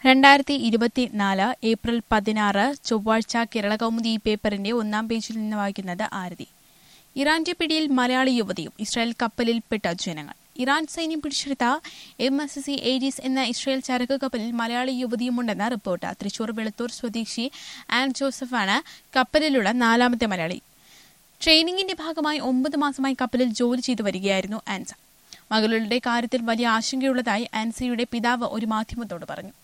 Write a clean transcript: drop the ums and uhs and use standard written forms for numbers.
2024 April 16 ചൊവ്വാഴ്ച കേരളകൗമുദി പേപ്പറിന്റെ ഒന്നാം പേജിൽ നിന്ന് വായിക്കുന്നത് ആരതി. ഇറാന്റെ പിടിയിൽ മലയാളി യുവതിയും ഇസ്രായേൽ കപ്പലിൽപ്പെട്ട ജനങ്ങൾ. ഇറാൻ സൈന്യം പിടിച്ചെടുത്ത MSC ഏരീസ് എന്ന ഇസ്രായേൽ ചരക്ക് കപ്പലിൽ മലയാളി യുവതിയുമുണ്ടെന്ന് റിപ്പോർട്ട്. തൃശൂർ വെളുത്തൂർ സ്വദേശി ആൻ ജോസഫാണ് കപ്പലിലുള്ള നാലാമത്തെ മലയാളി. ട്രെയിനിങ്ങിന്റെ ഭാഗമായി 9 മാസമായി കപ്പലിൽ ജോലി ചെയ്തു വരികയായിരുന്നു ആൻസ. മകളുടെ കാര്യത്തിൽ വലിയ ആശങ്കയുള്ളതായി ആൻസയുടെ പിതാവ് ഒരു മാധ്യമത്തോട് പറഞ്ഞു.